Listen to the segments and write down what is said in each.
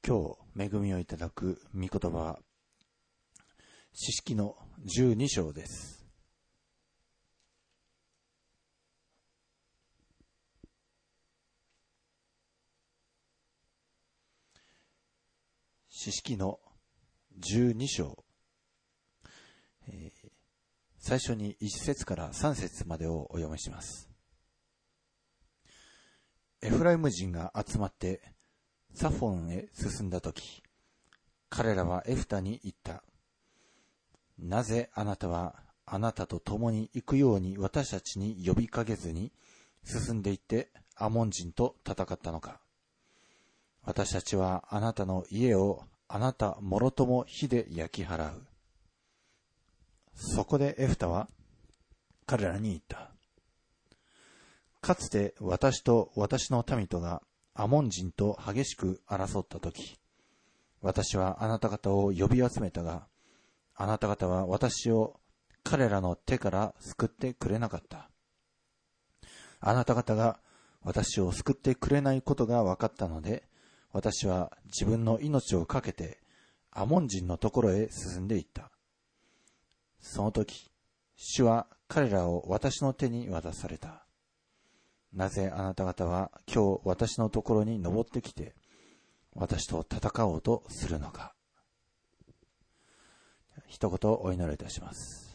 今日恵みをいただく御言葉は詩式の12章です。詩式の12章、最初に1節から3節までをお読みします。エフライム人が集まってサフォンへ進んだとき、彼らはエフタに言った。なぜあなたはあなたと共に行くように私たちに呼びかけずに進んでいってアモン人と戦ったのか。私たちはあなたの家をあなたもろとも火で焼き払う。そこでエフタは彼らに言った。かつて私と私の民とがアモン人と激しく争ったとき、私はあなた方を呼び集めたが、あなた方は私を彼らの手から救ってくれなかった。あなた方が私を救ってくれないことが分かったので、私は自分の命を懸けてアモン人のところへ進んでいった。その時、主は彼らを私の手に渡された。なぜあなた方は今日私のところに登ってきて、私と戦おうとするのか。一言お祈りいたします。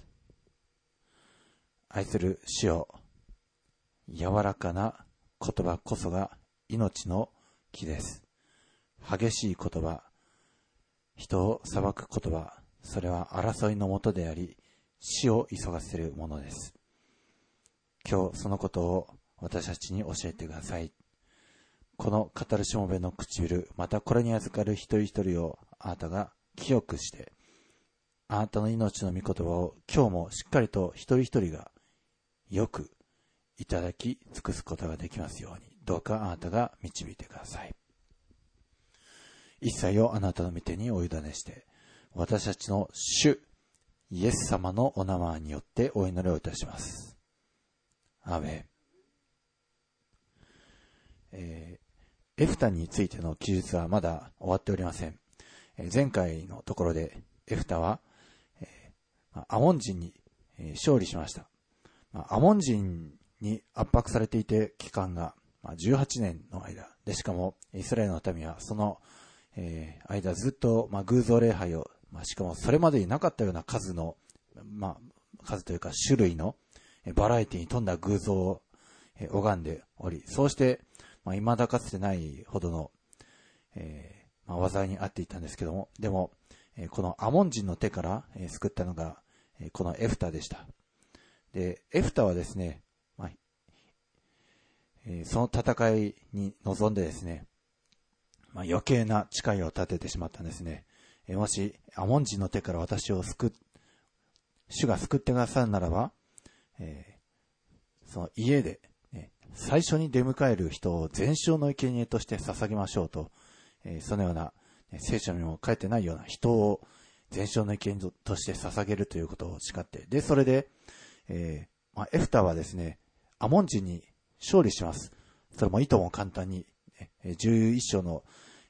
愛する主よ、柔らかな言葉こそが命の木です。激しい言葉、人を裁く言葉、それは争いのもとであり、死を急がせるものです。今日そのことを私たちに教えてください。この語るしもべの唇、またこれに預かる一人一人をあなたが清くして、あなたの命の御言葉を今日もしっかりと一人一人がよくいただき尽くすことができますように、どうかあなたが導いてください。一切をあなたの御手にお委ねして、私たちの主イエス様のお名前によってお祈りをいたします。アーメン。エフタについての記述はまだ終わっておりません。前回のところでエフタは、アモン人に勝利しました。アモン人に圧迫されていて期間が18年の間で、しかもイスラエルの民はその間ずっと偶像礼拝を、しかもそれまでになかったような数の、数というか種類のバラエティに富んだ偶像を拝んでおり、そうして未だかつてないほどの、災いに遭っていたんですけども、でもこのアモン人の手から救ったのがこのエフタでした。で、エフタはですね、その戦いに臨んでですね、余計な誓いを立ててしまったんですね。もしアモン人の手から私を主が救ってくださるならば、その家で、最初に出迎える人を全焼の生贄として捧げましょうと、そのような聖書にも書いてないような人を全焼の生贄として捧げるということを誓って、でそれで、エフタはですね、アモン人に勝利します。それもいとも簡単に、11章の、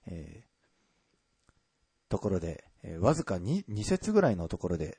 ところで、わずか 2節ぐらいのところで、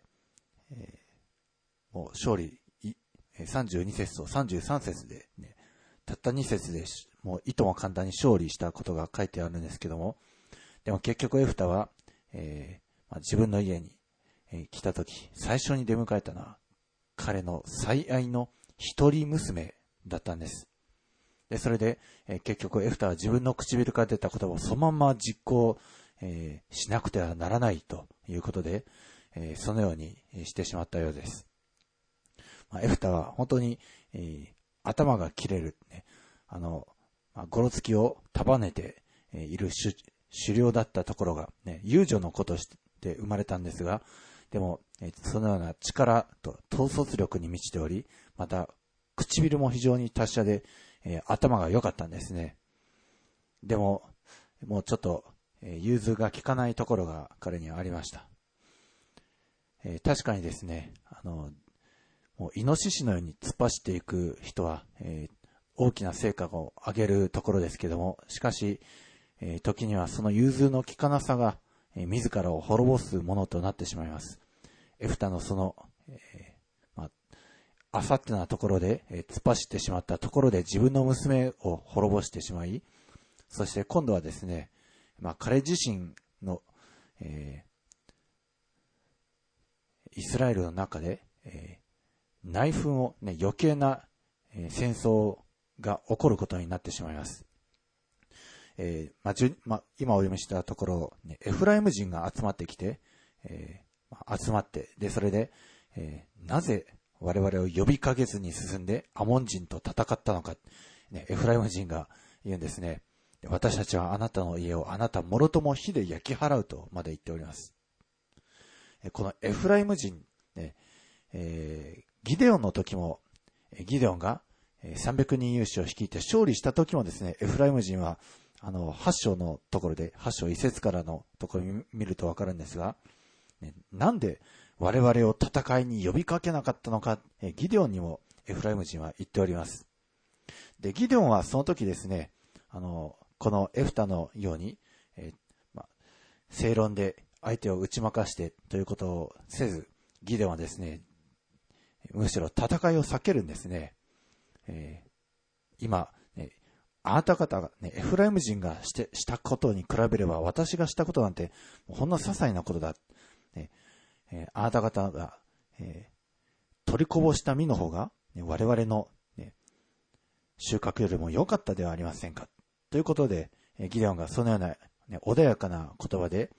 もう勝利、32節と33節で、ね、たった2節でもういとも簡単に勝利したことが書いてあるんですけども、でも結局エフタは、自分の家に、来た時最初に出迎えたのは彼の最愛の一人娘だったんです。でそれで、結局エフタは自分の唇から出た言葉をそのまま実行、しなくてはならないということで、そのようにしてしまったようです。エフタは本当に、頭が切れる、ね、ゴロつきを束ねている狩猟だったところが、ね、遊女の子として生まれたんですが、でもそのような力と統率力に満ちており、また唇も非常に達者で、頭が良かったんですね。でももうちょっと、融通が利かないところが彼にはありました。確かにですね、もうイノシシのように突っ走っていく人は、大きな成果を上げるところですけども、しかし、 時にはその融通の利かなさが、自らを滅ぼすものとなってしまいます。エフタのその、あさってなところで、突っ走ってしまったところで自分の娘を滅ぼしてしまい、そして今度はですね、彼自身の、イスラエルの中で、内紛を、余計な、戦争が起こることになってしまいます。今お読みしたところ、エフライム人が集まってきて、で、それで、なぜ我々を呼びかけずに進んでアモン人と戦ったのか、エフライム人が言うんですね。私たちはあなたの家をあなたもろとも火で焼き払うとまで言っております。このエフライム人、ギデオンの時も、ギデオンが300人勇士を率いて勝利した時もですね、エフライム人は8章のところで、8章1節からのところを見るとわかるんですが、なんで我々を戦いに呼びかけなかったのか、ギデオンにもエフライム人は言っております。で、ギデオンはその時ですね、このエフタのように、正論で相手を打ち負かしてということをせず、ギデオンはですね、むしろ戦いを避けるんですね。今、あなた方が、エフライム人がしたことに比べれば私がしたことなんてほんの些細なことだ。あなた方が、取りこぼした実の方が、我々の、収穫よりも良かったではありませんか。ということで、ギデオンがそのような、穏やかな言葉で、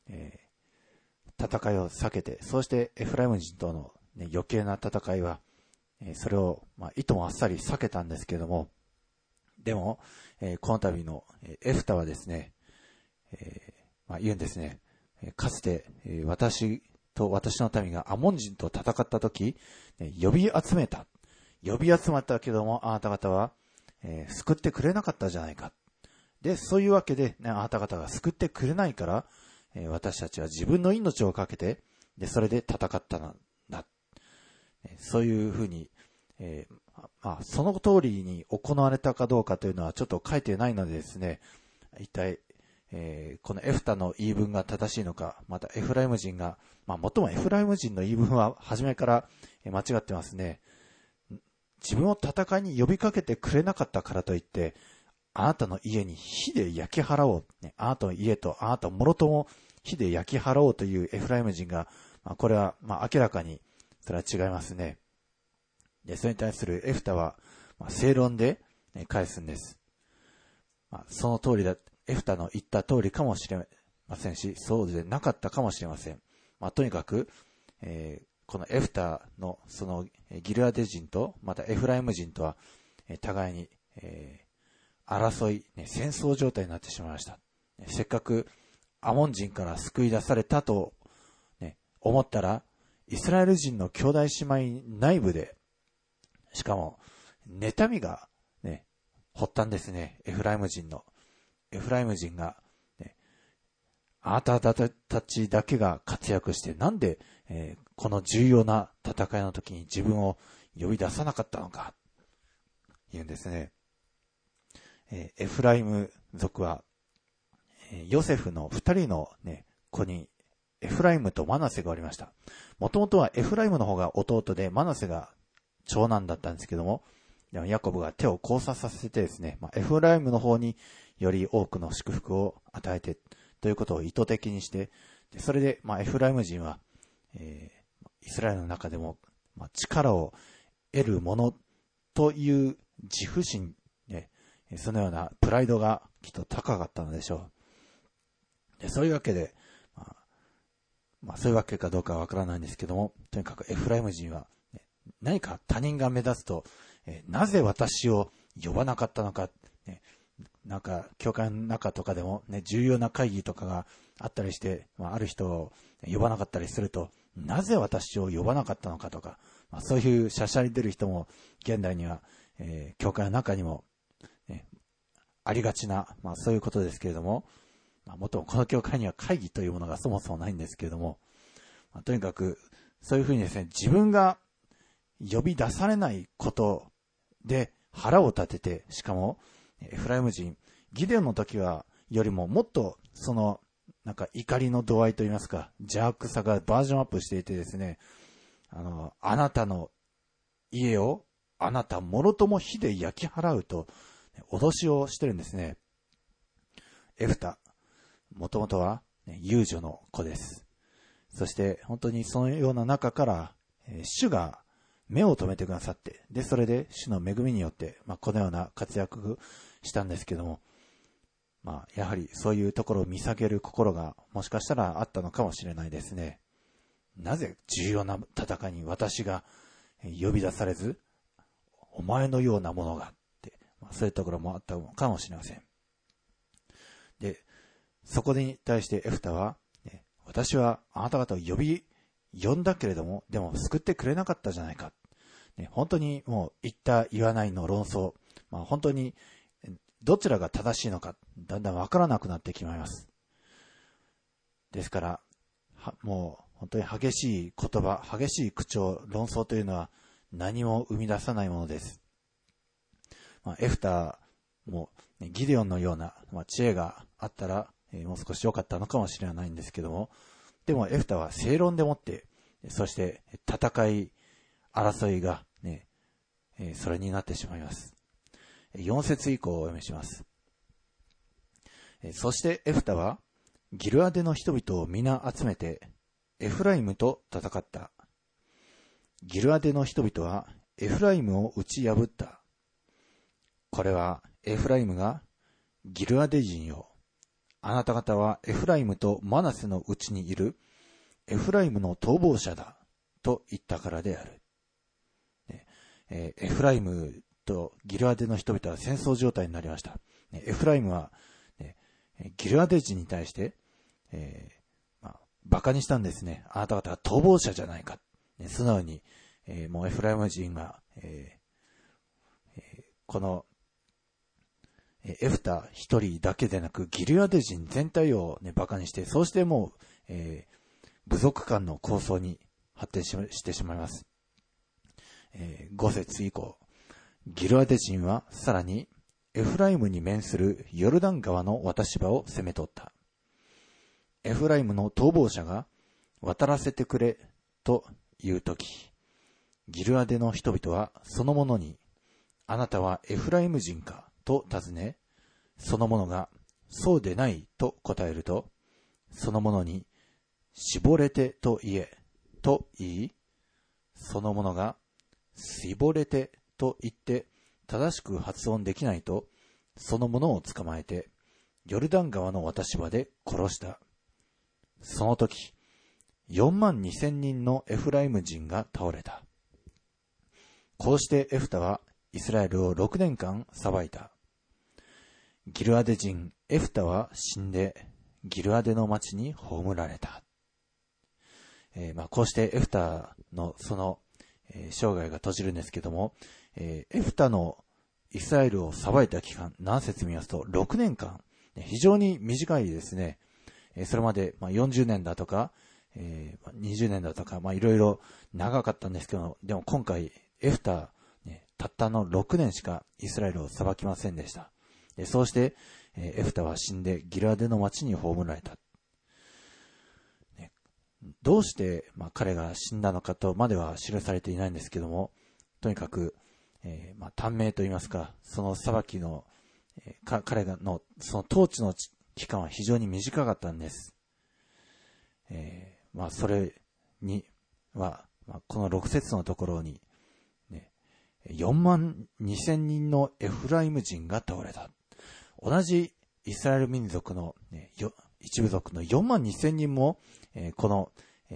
戦いを避けて、そうしてエフライム人との、余計な戦いは、それを、いともあっさり避けたんですけれども、でも、この度のエフタはですね、言うんですね。かつて、私と私の民がアモン人と戦ったとき、呼び集まったけども、あなた方は、救ってくれなかったじゃないか。で、そういうわけで、あなた方が救ってくれないから、私たちは自分の命をかけて、で、それで戦ったのだ。そういうふうに、その通りに行われたかどうかというのはちょっと書いてないのでですね、一体、このエフタの言い分が正しいのか、またエフライム人が、もっともエフライム人の言い分は初めから間違ってますね。自分を戦いに呼びかけてくれなかったからといって、あなたの家に火で焼き払おう。あなたの家とあなたもろとも火で焼き払おうというエフライム人が、これは明らかにそれは違いますね。で、それに対するエフタは、正論で返すんです。その通りだ、エフタの言った通りかもしれませんし、そうでなかったかもしれません。とにかく、このエフタのそのギルアデ人と、またエフライム人とは、互いに、争い、戦争状態になってしまいました。せっかくアモン人から救い出されたと、思ったら、イスラエル人の兄弟姉妹内部で、しかも、妬みが、発端ですね。エフライム人が、あなたたちだけが活躍して、なんで、この重要な戦いの時に自分を呼び出さなかったのか、言うんですね。エフライム族は、ヨセフの二人の、子に、エフライムとマナセがおりました。もともとはエフライムの方が弟で、マナセが長男だったんですけども、ヤコブが手を交差させてですね、エフライムの方により多くの祝福を与えてということを意図的にして、それで、エフライム人は、イスラエルの中でも、力を得るものという自負心、そのようなプライドがきっと高かったのでしょう。で、そういうわけで、そういうわけかどうかはわからないんですけども、とにかくエフライム人は、何か他人が目立つと、なぜ私を呼ばなかったのか、なんか教会の中とかでも、重要な会議とかがあったりして、ある人を呼ばなかったりすると、なぜ私を呼ばなかったのかとか、そういうしゃしゃり出る人も現代には、教会の中にも、ありがちな、そういうことですけれども、もっともこの教会には会議というものがそもそもないんですけれども、とにかくそういうふうにですね、自分が呼び出されないことで腹を立てて、しかもエフライム人、ギデオンの時はよりももっとそのなんか怒りの度合いといいますか、邪悪さがバージョンアップしていてですね、あなたの家をあなたもろとも火で焼き払うと脅しをしてるんですね。エフタ、もともとは遊女の子です。そして本当にそのような中から、主が目を留めてくださって、でそれで主の恵みによって、このような活躍したんですけども、やはりそういうところを見下げる心がもしかしたらあったのかもしれないですね。なぜ重要な戦いに私が呼び出されず、お前のようなものがって、そういうところもあったのかもしれません。で、そこに対してエフタは、私はあなた方を呼んだけれども、でも救ってくれなかったじゃないか。本当にもう言った言わないの論争、本当にどちらが正しいのか、だんだんわからなくなってきまいます。ですから、もう本当に激しい言葉、激しい口調、論争というのは何も生み出さないものです。エフタもギデオンのような、知恵があったら、もう少し良かったのかもしれないんですけども、でもエフタは正論でもって、そして戦い、争いがね、それになってしまいます。4節以降をお読みします。そしてエフタはギルアデの人々を皆集めてエフライムと戦った。ギルアデの人々はエフライムを打ち破った。これはエフライムがギルアデ人よ、あなた方はエフライムとマナセのうちにいるエフライムの逃亡者だと言ったからである。エフライムとギルアデの人々は戦争状態になりました。エフライムはギルアデ人に対して、バカにしたんですね。あなた方は逃亡者じゃないか。素直に、もうエフライム人が、このエフタ一人だけでなくギルアデ人全体を、バカにして、そうしてもう、部族間の抗争に発展してしまいます。5節以降、ギルアデ人はさらにエフライムに面するヨルダン川の渡し場を攻め取った。エフライムの逃亡者が渡らせてくれというとき、ギルアデの人々はその者に、あなたはエフライム人かと尋ね、その者がそうでないと答えると、その者に絞れてと言えと言い、その者が絞れてと言って正しく発音できないと、その者を捕まえてヨルダン川の渡し場で殺した。その時、42,000人のエフライム人が倒れた。こうしてエフタはイスラエルを6年間裁いた。ギルアデ人エフタは死んでギルアデの町に葬られた。こうしてエフタのその、生涯が閉じるんですけども、エフタのイスラエルを裁いた期間、何節見ますと6年間、非常に短いですね。それまで40年だとか、20年だとか、いろいろ長かったんですけど、でも今回エフタ、たったの6年しかイスラエルを裁きませんでした。そうして、エフタは死んでギルアデの町に葬られた。どうして、彼が死んだのかとまでは記されていないんですけども、とにかく、短命といいますか、その裁きの、彼がのその統治の期間は非常に短かったんです。それには、この6節のところに、42,000人のエフライム人が倒れた。同じイスラエル民族の、一部族の42,000人も、この、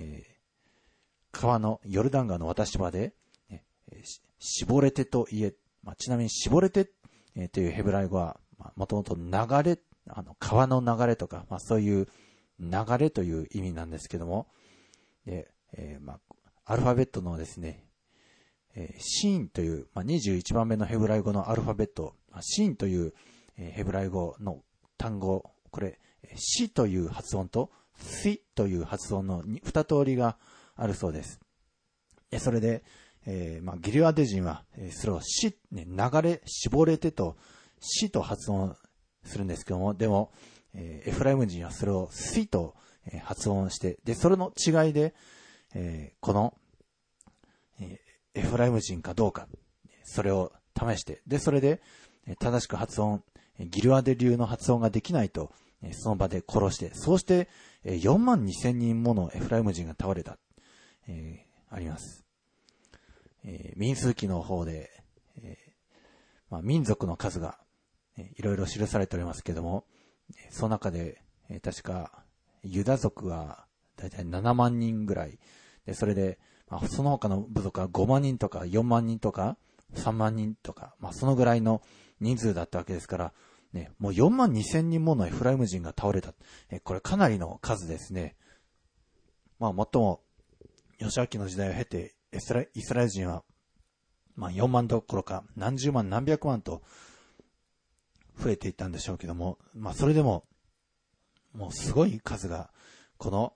川のヨルダン川の渡し場で、絞れてと言え、ちなみに絞れて、というヘブライ語は、もともと流れ、川の流れとか、そういう流れという意味なんですけども、でアルファベットのですね、シーンという、21番目のヘブライ語のアルファベット、シーンという、ヘブライ語の単語、これ、シという発音とシという発音の2通りがあるそうです。それで、ギルアデ人は、それをシ、流れ、絞れてと、シと発音するんですけども、でも、エフライム人はそれをスイと発音して、で、それの違いで、この、エフライム人かどうか、それを試して、で、それで、正しく発音、ギルアデ流の発音ができないと、その場で殺して、そうして、4万2千人ものエフライム人が倒れた、あります。民数記の方で、民族の数が、いろいろ記されておりますけども、その中で、確か、ユダ族はだいたい7万人ぐらい、でそれで、その他の部族は5万人とか4万人とか3万人とか、そのぐらいの人数だったわけですから、ね、もう4万2千人ものエフライム人が倒れた。これかなりの数ですね。もっとも、義明の時代を経て、イスラエル人は、4万どころか何十万何百万と増えていったんでしょうけども、それでも、もうすごい数が、この、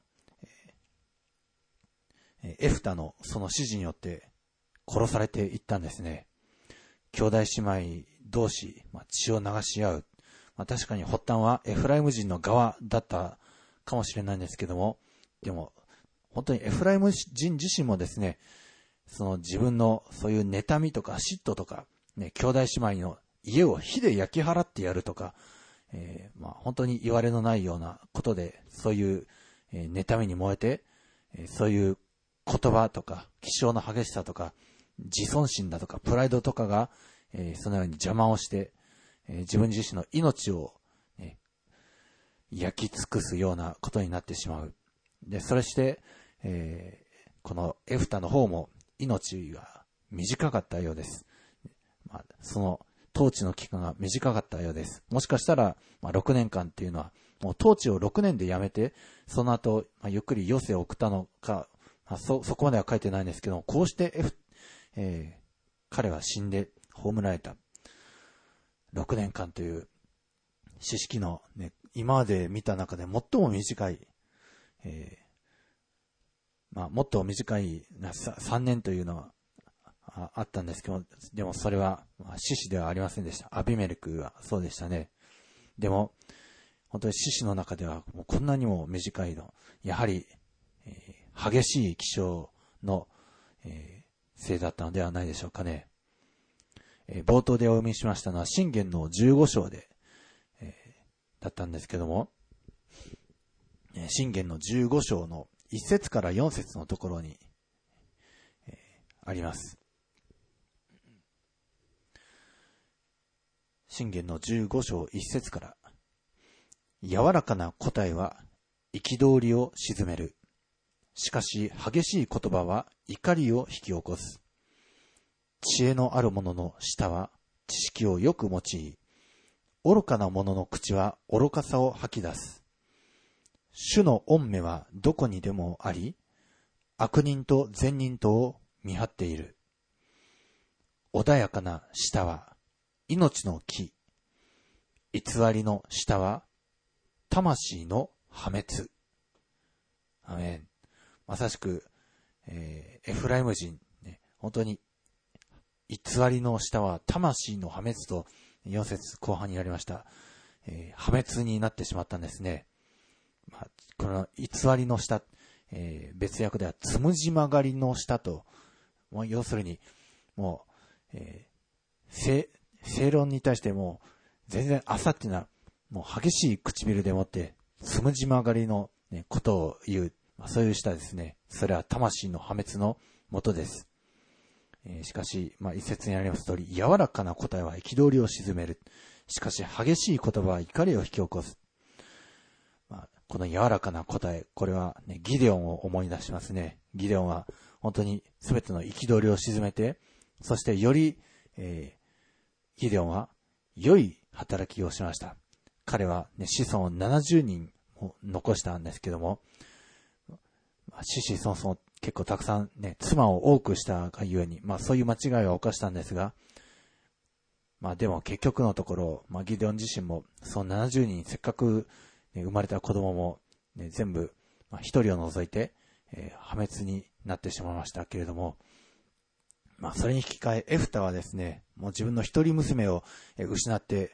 エフタのその指示によって殺されていったんですね。兄弟姉妹同士、血を流し合う。確かに発端はエフライム人の側だったかもしれないんですけども、でも、本当にエフライム人自身もですね、その自分のそういう妬みとか嫉妬とか、ね、兄弟姉妹の家を火で焼き払ってやるとか、本当に言われのないようなことで、そういう、妬みに燃えて、そういう言葉とか、気性の激しさとか、自尊心だとか、プライドとかが、そのように邪魔をして、自分自身の命を、焼き尽くすようなことになってしまう。で、それして、このエフタの方も命が短かったようです。その統治の期間が短かったようです。もしかしたら、6年間っていうのは、もう統治を6年でやめて、その後、ゆっくり余生を送ったのか、そこまでは書いてないんですけども、こうして彼は死んで葬られた。6年間という四式の、ね、今まで見た中で最も短い、もっと短い3年というのはあったんですけど、でもそれは獅子ではありませんでした。アビメレクはそうでしたね。でも本当に獅子の中ではもうこんなにも短いの、やはり、激しい気象の、せいだったのではないでしょうかね。冒頭でお読みしましたのは箴言の15章で、だったんですけども、箴言の15章の1節から4節のところに、あります。箴言の15章1節から、柔らかな答えは憤りを鎮める。しかし激しい言葉は怒りを引き起こす。知恵のある者の舌は知識をよく用い、愚かな者の口は愚かさを吐き出す。主の御目はどこにでもあり、悪人と善人とを見張っている。穏やかな舌は命の木、偽りの舌は魂の破滅。アメン。まさしく、エフライム人、ね、本当に偽りの舌は魂の破滅と4節後半になりました。破滅になってしまったんですね。この偽りの舌、別訳ではつむじ曲がりの舌と、要するにもう、正論に対しても全然浅っていうのはもう激しい唇でもってつむじ曲がりの、ね、ことを言う、そういう舌ですね。それは魂の破滅のもとです。しかし、一節にあります通り、柔らかな答えは憤りを鎮める。しかし激しい言葉は怒りを引き起こす。この柔らかな答え、これは、ね、ギデオンを思い出しますね。ギデオンは本当に全ての憤りを鎮めて、そしてより、ギデオンは良い働きをしました。彼は、ね、子孫を70人を残したんですけども、子々孫々結構たくさんね、妻を多くしたがゆえに、そういう間違いを犯したんですが、でも結局のところ、ギデオン自身も、その70人、せっかく、ね、生まれた子供も、ね、全部、一人を除いて、破滅になってしまいましたけれども、それに引き換え、エフタはですね、もう自分の一人娘を失って、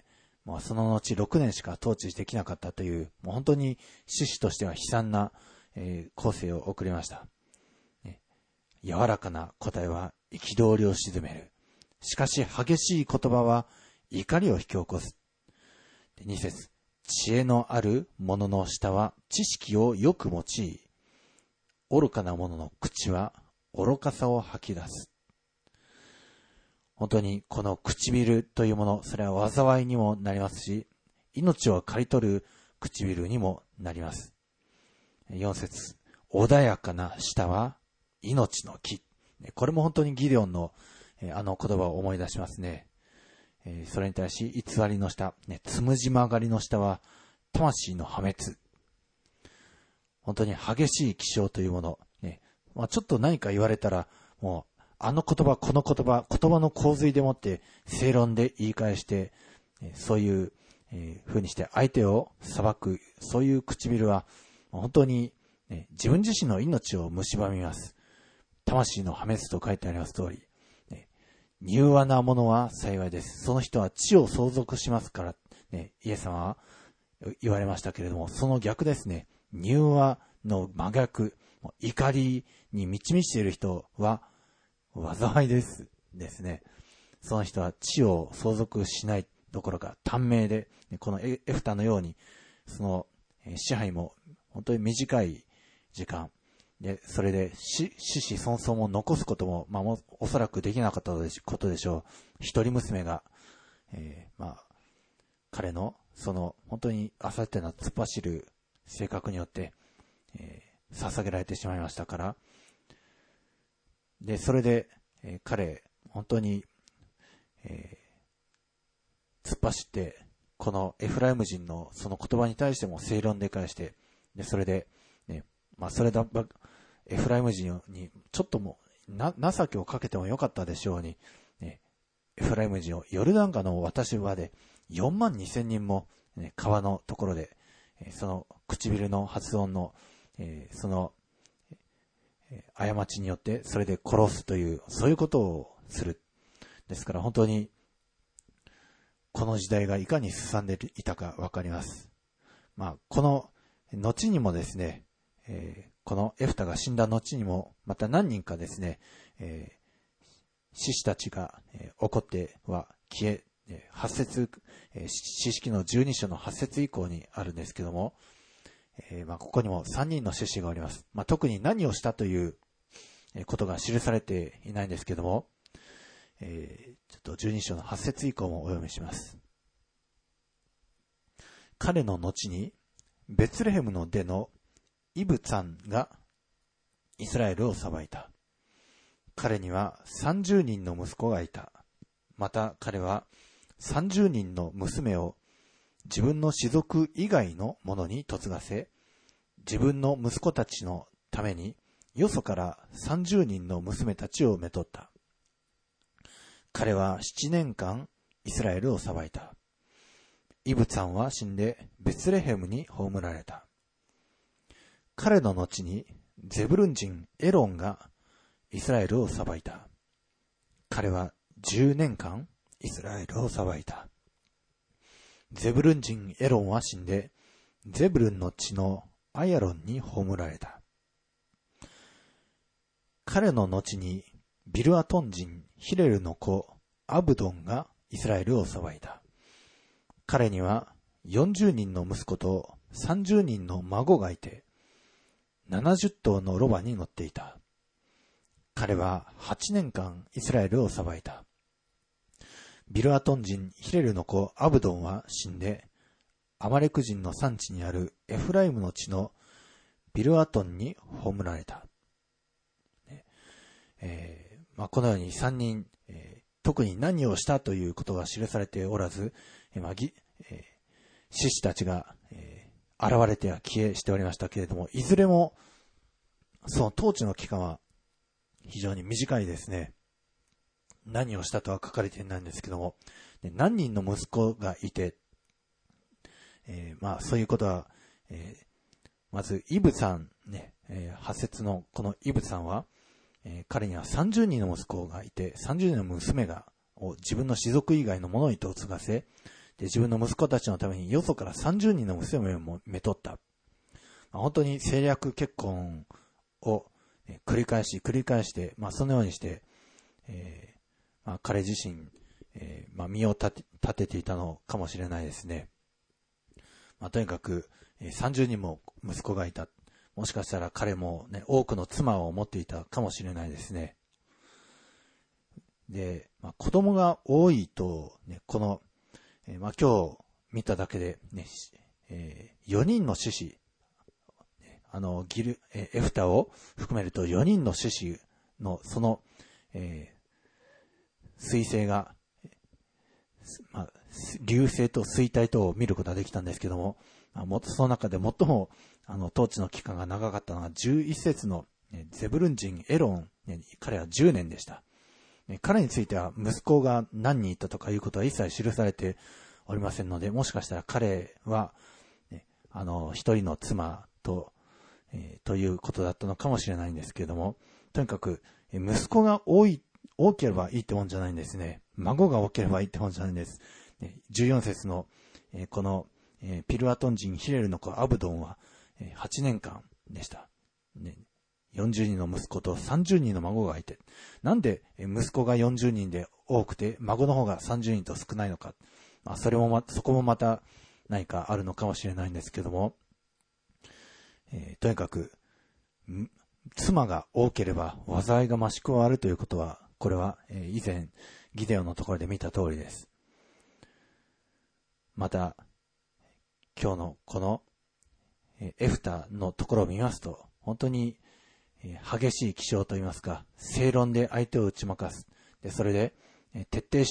その後6年しか統治できなかったという、もう本当に志士としては悲惨な、後世を送りました。柔らかな答えは憤りを鎮める。しかし激しい言葉は怒りを引き起こす。2節、知恵のある者の舌は知識をよく用い、愚かな者の口は愚かさを吐き出す。本当にこの唇というもの、それは災いにもなりますし、命を刈り取る唇にもなります。4節、穏やかな舌は命の木。これも本当にギデオンのあの言葉を思い出しますね。それに対し偽りの舌、つむじ曲がりの舌は魂の破滅。本当に激しい気象というもの、ちょっと何か言われたら、もうあの言葉、この言葉の洪水でもって正論で言い返して、そういう風にして相手を裁く、そういう唇は本当に自分自身の命を蝕みます。魂の破滅と書いてあります通り、柔和なものは幸いです。その人は地を相続しますから、イエス様は言われましたけれども、その逆ですね。柔和の真逆、怒りに満ち満ちている人は災いですね。その人は地を相続しないどころか短命で、このエフタのようにその支配も本当に短い時間で、それで子孫孫も残すことも、おそらくできなかったことでしょう。一人娘が、彼のその本当にあさっての突っ走る性格によって、捧げられてしまいましたから。で、それで、彼本当に、突っ走ってこのエフライム人のその言葉に対しても正論で返して、でそれで、それだエフライム人にちょっとも情けをかけてもよかったでしょうに、エフライム人をヨルダン川の渡し場で42,000人も、川のところで、その唇の発音の、その過ちによってそれで殺すという、そういうことをする。ですから本当にこの時代がいかに進んでいたかわかります。この後にもですね、このエフタが死んだ後にもまた何人かですね、士師たちが怒っては消え、8節、士式の12章の8節以降にあるんですけども、ここにも3人の士師がおります。特に何をしたということが記されていないんですけども、ちょっと12章の8節以降もお読みします。彼の後にベツレヘムの出のイブツァンがイスラエルを裁いた。彼には30人の息子がいた。また彼は30人の娘を自分の氏族以外の者に嫁がせ、自分の息子たちのためによそから30人の娘たちをめとった。彼は7年間イスラエルを裁いた。イブツァンは死んでベツレヘムに葬られた。彼の後にゼブルン人エロンがイスラエルを裁いた。彼は10年間イスラエルを裁いた。ゼブルン人エロンは死んでゼブルンの地のアヤロンに葬られた。彼の後にビルアトン人ヒレルの子アブドンがイスラエルを裁いた。彼には40人の息子と30人の孫がいて、70頭のロバに乗っていた。彼は8年間イスラエルを裁いた。ビルアトン人ヒレルの子アブドンは死んで、アマレク人の産地にあるエフライムの地のビルアトンに葬られた。このように3人、特に何をしたということが記されておらず、士師たちが、現れては消えしておりましたけれども、いずれもその統治の期間は非常に短いですね。何をしたとは書かれていないんですけども、何人の息子がいて、そういうことは、まずイブさんね、8節のこのイブさんは、彼には30人の息子がいて、30人の娘を自分の氏族以外の者にと継がせ、 で、自分の息子たちのためによそから30人の娘をめとった。本当に政略結婚を繰り返して、そのようにして、彼自身、身を立てていたのかもしれないですね。とにかく、30人も息子がいた。もしかしたら彼もね、多くの妻を持っていたかもしれないですね。で、子供が多いと、ね、この、今日見ただけで、ね、4人の獅子、エフタを含めると4人の獅子のその、彗星が、流星と衰退とを見ることができたんですけども、その中で最も統治の期間が長かったのが11節のゼブルン人エロン、彼は10年でした。彼については息子が何人いたとかいうことは一切記されておりませんので、もしかしたら彼は一人の妻と、ということだったのかもしれないんですけれども、とにかく息子が多ければいいってもんじゃないんですね。孫が多ければいいってもんじゃないんです。14節のこのピルアトン人ヒレルの子アブドンは8年間でした。40人の息子と30人の孫がいて、なんで息子が40人で多くて孫の方が30人と少ないのか、そこもまた何かあるのかもしれないんですけども、とにかく妻が多ければ災いが増し加わるということは、これは以前ギデオンのところで見た通りです。また今日のこのエフタのところを見ますと、本当に激しい気象といいますか、正論で相手を打ち負かす。で、それで徹底して、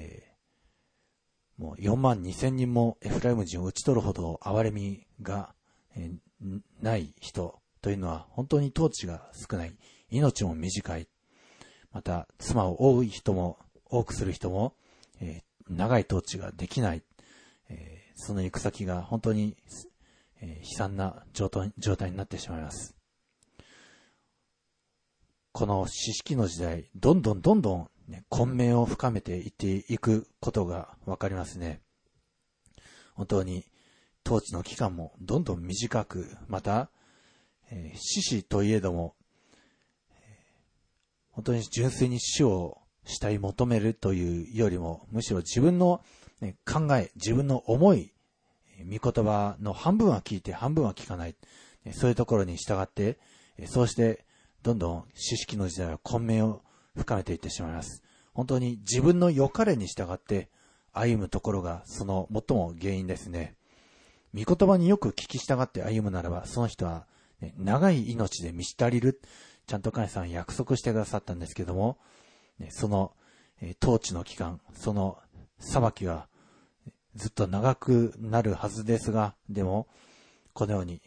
もう42,000人もエフライム人を打ち取るほど憐れみが、ない人というのは本当に統治が少ない。命も短い。また、妻を多くする人も、長い統治ができない。その行く先が本当に、悲惨な状態になってしまいます。この四式の時代、どんどん、ね、混迷を深めていっていくことがわかりますね。本当に統治の期間もどんどん短く、また、死死といえども、本当に純粋に死を慕い求めるというよりも、むしろ自分の、考え、自分の思い、御言葉の半分は聞いて半分は聞かない。そういうところに従って、そうしてどんどん四式の時代は混迷を深めていってしまいます。本当に自分の良かれに従って歩むところがその最も原因ですね。御言葉によく聞き従って歩むならば、その人は、長い命で満ち足りる。ちゃんと神様約束してくださったんですけども、その統治の期間、その裁きはずっと長くなるはずですが、でもこのように、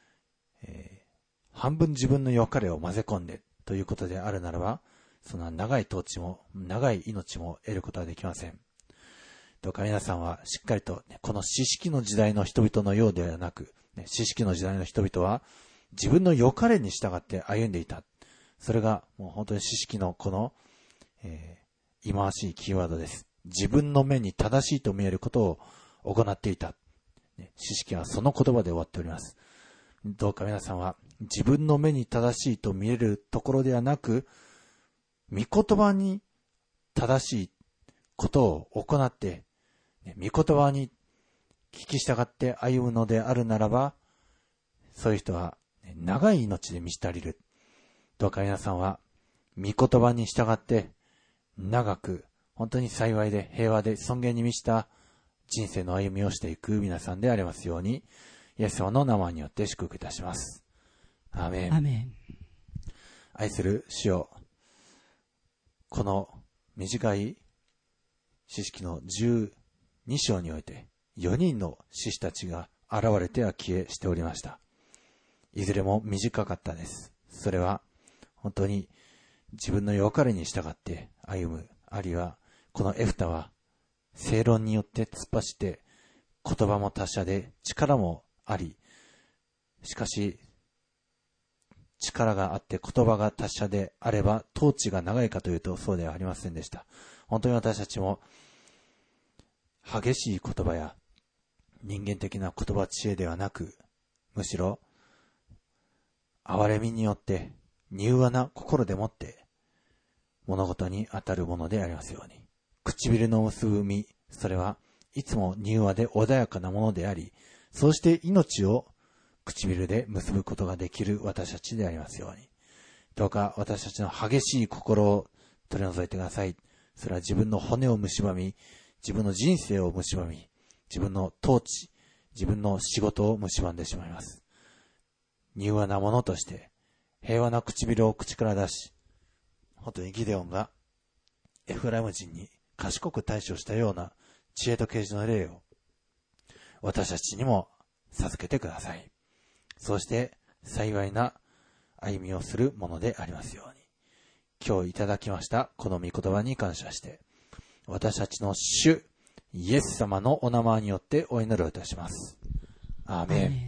半分自分の良かれを混ぜ込んでということであるならば、その長い統治も長い命も得ることはできません。どうか皆さんはしっかりと、この四式の時代の人々のようではなく、四式の時代の人々は自分の良かれに従って歩んでいた。それがもう本当に四式のこの、忌まわしいキーワードです。自分の目に正しいと見えることを行っていた。四式はその言葉で終わっております。どうか皆さんは自分の目に正しいと見えるところではなく、御言葉に正しいことを行って、御言葉に聞き従って歩むのであるならば、そういう人は長い命で満ち足りる。どうか皆さんは御言葉に従って長く本当に幸いで平和で尊厳に満ちた人生の歩みをしていく皆さんでありますように、イエス様の名前によって祝福いたします。アーメン。 アーメン。 愛する主よ、この短い四式の12章において4人の獅子たちが現れては消えしておりました。いずれも短かったです。それは本当に自分の良かれに従って歩む、あるいはこのエフタは正論によって突っ走って言葉も達者で力もあり、しかし力があって言葉が達者であれば統治が長いかというとそうではありませんでした。本当に私たちも激しい言葉や人間的な言葉知恵ではなく、むしろ憐れみによって柔和な心でもって物事に当たるものでありますように。唇の結ぶ実、それはいつも柔和で穏やかなものであり、そうして命を唇で結ぶことができる私たちでありますように。どうか私たちの激しい心を取り除いてください。それは自分の骨を蝕み、自分の人生を蝕み、自分の統治、自分の仕事を蝕んでしまいます。柔和なものとして平和な唇を口から出し、本当にギデオンがエフライム人に賢く対処したような知恵と啓示の霊を私たちにも授けてください。そうして幸いな歩みをするものでありますように。今日いただきましたこの御言葉に感謝して、私たちの主イエス様のお名前によってお祈りをいたします。アーメン。